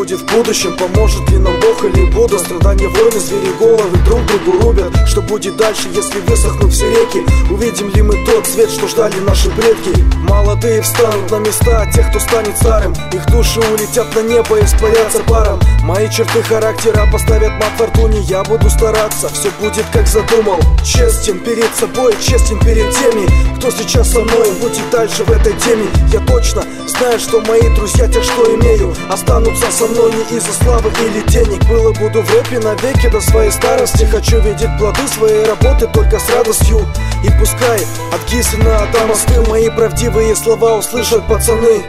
будет в будущем? Поможет ли нам Бог или Будда? Страдания, войны, звери головы друг другу рубят. Что будет дальше, если высохнут все реки? Увидим ли мы тот свет, что ждали наши предки? Молодые встанут на места тех, кто станет старым. Их души улетят на небо и испарятся паром. Мои черты характера поставят мат фортуне. Я буду стараться, все будет как задумал. Честен перед собой, честен перед теми, кто сейчас со мной, будь и дальше в этой теме. Я точно знаю, что мои друзья, тех, что имею, останутся со мной не из-за славы или денег. Было буду в рэпе навеки до своей старости. Хочу видеть плоды своей работы только с радостью. И пускай от Гиссена до Москвы мои правдивые слова услышат пацаны.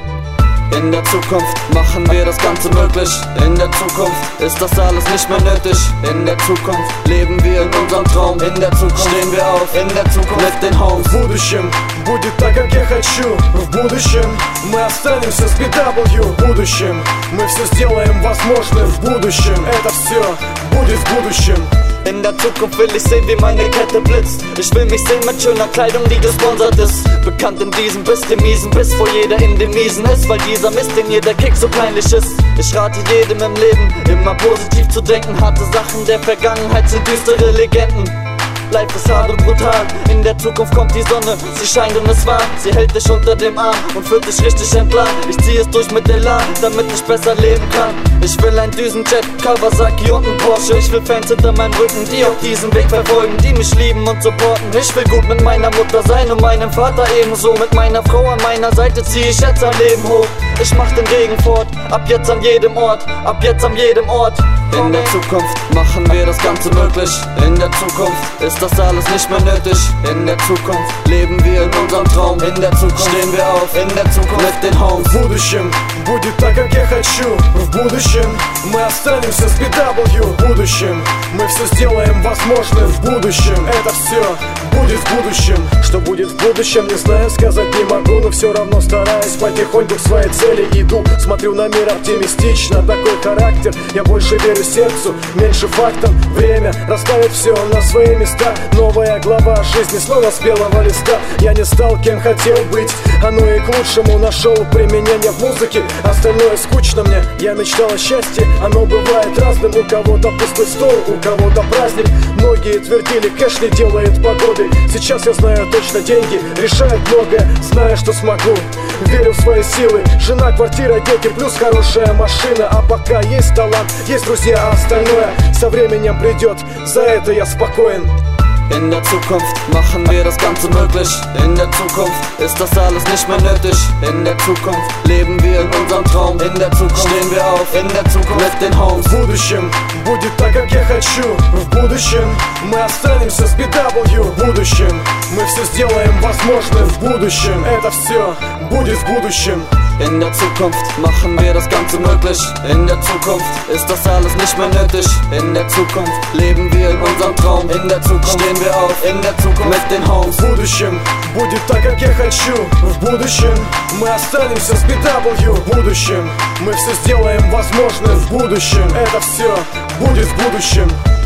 In der Zukunft machen wir das Ganze möglich. In der Zukunft ist das alles nicht mehr nötig. In der Zukunft leben wir in unserem Traum. In der Zukunft stehen wir auf. In der Zukunft mit den Homes. В будущем будет так, как я хочу. В будущем мы останемся с BW. В будущем мы все сделаем возможным. В будущем это все будет в будущем. In der Zukunft will ich sehen, wie meine Kette blitzt. Ich will mich sehen mit schöner Kleidung, die gesponsert ist. Bekannt in diesem Biss, dem miesen Biss, wo jeder in dem Miesen ist. Weil dieser Mist, den jeder Kick so peinlich ist. Ich rate jedem im Leben, immer positiv zu denken. Harte Sachen der Vergangenheit sind düstere Legenden. Life ist hart und brutal, in der Zukunft kommt die Sonne. Sie scheint und es wahr, sie hält dich unter dem Arm und führt dich richtig entlang. Ich zieh es durch mit Elan, damit ich besser leben kann. Ich will ein Düsenjet, Kawasaki und ein Porsche. Ich will Fans hinter meinem Rücken, die auf diesem Weg verfolgen, die mich lieben und supporten. Ich will gut mit meiner Mutter sein und meinem Vater ebenso. Mit meiner Frau an meiner Seite zieh ich jetzt ein Leben hoch. Ich mach den Regen fort, ab jetzt an jedem Ort, ab jetzt an jedem Ort. In der Zukunft machen wir das Ganze möglich. In der Zukunft ist das alles nicht mehr nötig. In der Zukunft leben wir in unserem Traum. In der Zukunft stehen wir auf. In der Zukunft mit den Homes. В будущем будет так, как я хочу. В будущем мы останемся с BW. В будущем мы все сделаем возможным. В будущем это все будет в будущем. Что будет в будущем, не знаю, сказать не могу. Но все равно стараюсь, потихоньку к своей цели иду. Смотрю на мир оптимистично, такой характер. Я больше верю сердцу, меньше фактам. Время расставит все на свои места. Новая глава жизни снова с белого листа. Я не стал кем хотел быть, оно и к лучшему. Нашел применение в музыке, остальное скучно мне. Я мечтал о счастье, оно бывает разным. У кого-то пустой стол, у кого-то праздник. Многие твердили, кэш не делает погоды. Сейчас я знаю точно, деньги решают многое. Знаю, что смогу, верю в свои силы. Жена, квартира, дети, плюс хорошая машина. А пока есть талант, есть друзья, а остальное со временем придет. За это я спокоен. In der Zukunft machen wir das Ganze möglich. In der Zukunft ist das alles nicht mehr nötig. In der Zukunft leben wir in unserem Traum. In der Zukunft stehen wir auf. In der Zukunft mit den Homes. В будущем будет так, как я хочу. В будущем мы останемся с BW. В будущем мы все сделаем возможным. В будущем это все будет в будущем. In der Zukunft machen wir das Ganze möglich. In der Zukunft ist das alles nicht mehr nötig. In der Zukunft leben wir in unserem Traum. In der Zukunft stehen wir auf. In der Zukunft mit den Homes. В будущем будет так, как я хочу. В будущем мы останемся с BW. В будущем мы все сделаем возможным. В будущем это все будет в будущем.